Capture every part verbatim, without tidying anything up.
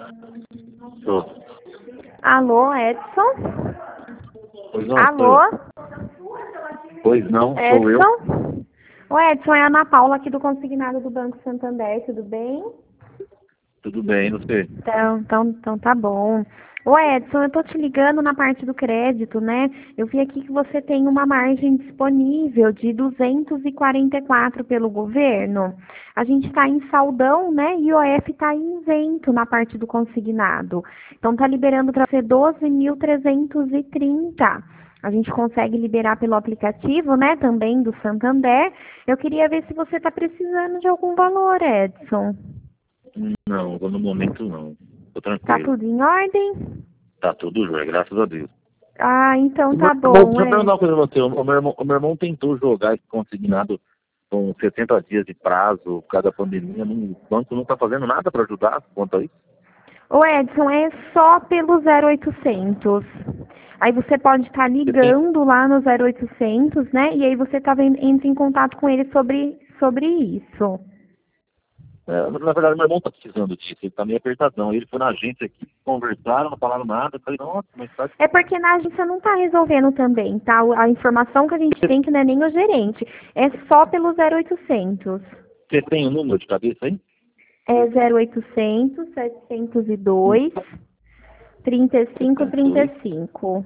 Tô. Alô, Edson? Pois não, Alô? sou eu. Pois não, sou eu. Edson? O Edson, é a Ana Paula aqui do Consignado do Banco Santander, tudo bem? Tudo bem, você? Então, então, então tá bom. Ô Edson, eu tô te ligando na parte do crédito, né? Eu vi aqui que você tem uma margem disponível de duzentos e quarenta e quatro pelo governo. A gente está em saldão, né? E o I O F está em isento na parte do consignado. Então tá liberando para ser doze mil trezentos e trinta. A gente consegue liberar pelo aplicativo, né? Também do Santander. Eu queria ver se você está precisando de algum valor, Edson. Não, no momento não. Tô Tá tranquilo. tudo em ordem? Tá tudo jóia, graças a Deus. Ah, então Vou, tá vou bom, deixa eu é. perguntar uma coisa pra você. O meu, irmão, o meu irmão tentou jogar esse consignado com setenta dias de prazo por causa da pandemia. O banco não tá fazendo nada para ajudar quanto a isso? Ô Edson, é só pelo zero oitocentos. Aí você pode estar Você tem, ligando lá no zero oitocentos, né? E aí você tá vendo, entra em contato com ele sobre, sobre isso. é, na verdade, meu irmão tá precisando disso. Ele tá meio apertadão. Ele foi na agência aqui, conversaram, não falaram nada. Eu falei, nossa, mas tá... É porque na agência não tá resolvendo também, tá? A informação que a gente tem que não é nem o gerente. É só pelo zero oitocentos. Você tem o número de cabeça aí? É zero oitocentos, setecentos e dois, trinta e cinco, trinta e cinco.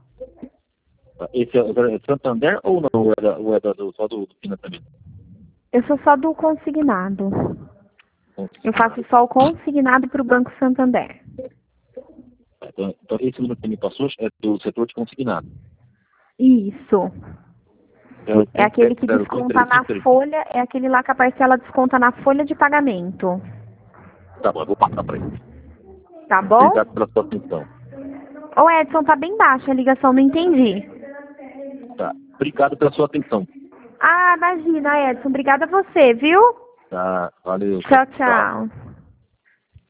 Esse é é Santander ou não? Ou é, da, ou é da, do, só do, do financiamento? Eu sou só do consignado. Eu faço só o consignado para o Banco Santander. Então, então, esse número que você me passou é do setor de consignado. Isso. É o É aquele que zero um desconta três na cinco três. folha, é aquele lá que a parcela desconta na folha de pagamento. Tá bom, eu vou passar para ele. Tá bom? Obrigado pela sua atenção. Ô Edson, tá bem baixa a ligação, não entendi. Tá. Obrigado pela sua atenção. Ah, imagina, Edson. Obrigada a você, viu? Tá, valeu. Tchau, tchau.